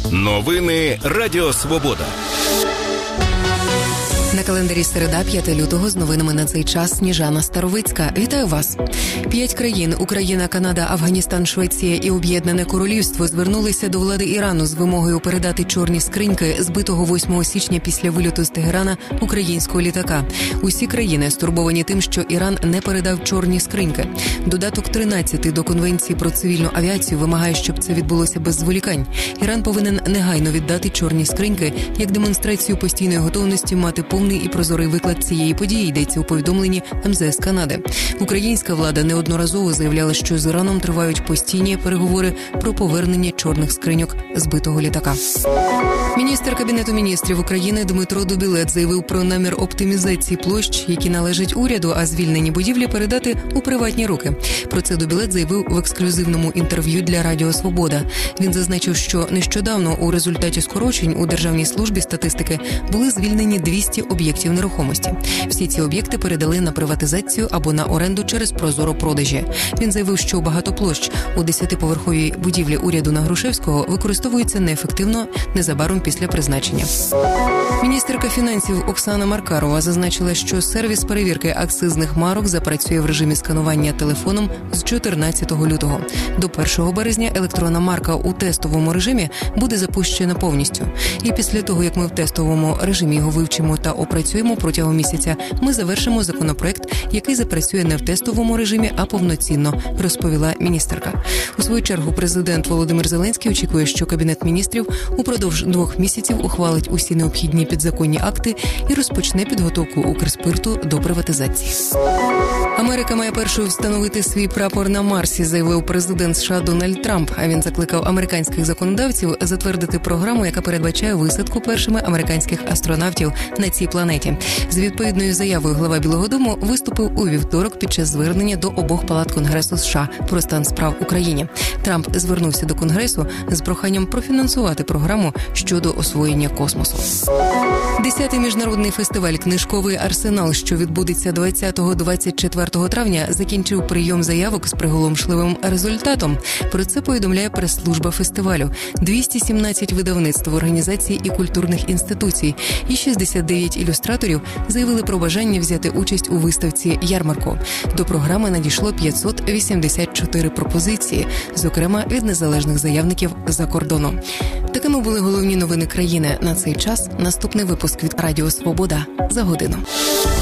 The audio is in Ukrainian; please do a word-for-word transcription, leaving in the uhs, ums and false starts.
Новини Радіо Свобода. На календарі середа, п'яте лютого, з новинами на цей час Сніжана Старовицька. Вітаю вас. П'ять країн – Україна, Канада, Афганістан, Швеція і Об'єднане Королівство – звернулися до влади Ірану з вимогою передати чорні скриньки, збитого восьмого січня після вильоту з Тегерана українського літака. Усі країни стурбовані тим, що Іран не передав чорні скриньки. Додаток тринадцятий до Конвенції про цивільну авіацію вимагає, щоб це відбулося без зволікань. Іран повинен негайно віддати чорні скриньки як демонстрацію постійної готовності мати повний і прозорий виклад цієї події, йдеться у повідомленні ем зе ес Канади. Українська влада неодноразово заявляла, що з Іраном тривають постійні переговори про повернення чорних скриньок збитого літака. Міністр Кабінету міністрів України Дмитро Дубілет заявив про намір оптимізації площ, які належать уряду, а звільнені будівлі передати у приватні руки. Про це Дубілет заявив в ексклюзивному інтерв'ю для Радіо Свобода. Він зазначив, що нещодавно у результаті скорочень у Державній службі статистики були звільнені двісті об'єктів нерухомості. Всі ці об'єкти передали на приватизацію або на оренду через прозоро-продажі. Він заявив, що багато площ у десятиповерховій будівлі уряду на Грушевського використовуються неефективно незабаром після призначення. Міністерка фінансів Оксана Маркарова зазначила, що сервіс перевірки акцизних марок запрацює в режимі сканування телефоном з чотирнадцятого лютого. До першого березня електронна марка у тестовому режимі буде запущена повністю. І після того, як ми в тестовому режимі його вивчимо та опрацюємо протягом місяця, ми завершимо законопроект, який запрацює не в тестовому режимі, а повноцінно, розповіла міністерка. У свою чергу президент Володимир Зеленський очікує, що Кабінет міністрів упродовж двох місяців ухвалить усі необхідні підзаконні акти і розпочне підготовку Укрспирту до приватизації. Америка має першою встановити свій прапор на Марсі, заявив президент США Дональд Трамп. А він закликав американських законодавців затвердити програму, яка передбачає висадку першими американських астронавтів на цій планеті. З відповідною заявою глава Білого дому виступив у вівторок під час звернення до обох палат Конгресу США про стан справ в Україні. Трамп звернувся до Конгресу з проханням профінансувати програму щодо освоєння космосу. Десятий міжнародний фестиваль «Книжковий арсенал», що відбудеться двадцятого - двадцять четвертого травня, закінчив прийом заявок з приголомшливим результатом. Про це повідомляє прес-служба фестивалю. двісті сімнадцять видавництв, організацій і культурних інституцій і шістдесят дев'ять ілюстраторів заявили про бажання взяти участь у виставці «Ярмарку». До програми надійшло п'ятсот вісімдесят чотири пропозиції, зокрема від незалежних заявників за кордону. Такими були головні новини країни на цей час. Наступний випуск від Радіо Свобода за годину.